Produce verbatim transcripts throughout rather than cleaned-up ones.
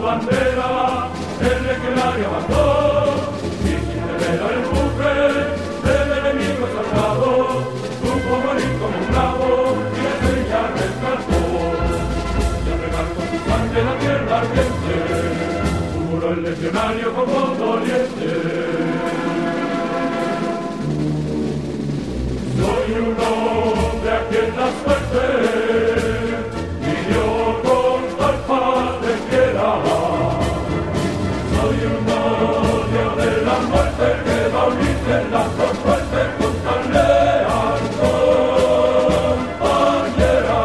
bandera, el legionario avanzó, y sin temer al empuje del enemigo exaltado, supo morir como un bravo y la estrella rescató. Y al regar con su sangre la tierra ardiente, juró el legionario con voz doliente. Soy un hombre a quien la suerte vivió con tal paz de piedad. Soy un odio de la muerte que va a unirse en la suerte con tan leal compañera.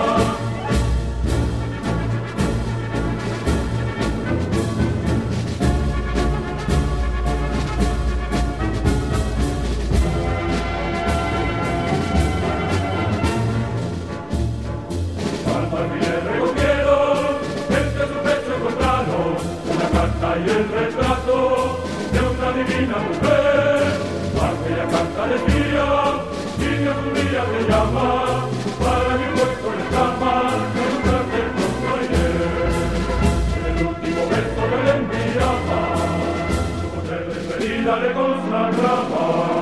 Y el retrato de una divina mujer, aquella carta decía, y Dios un día te llama, para mi puesto en cama, que nunca te construiré. En el último verso que le enviaba, su mujer despedida le consagraba.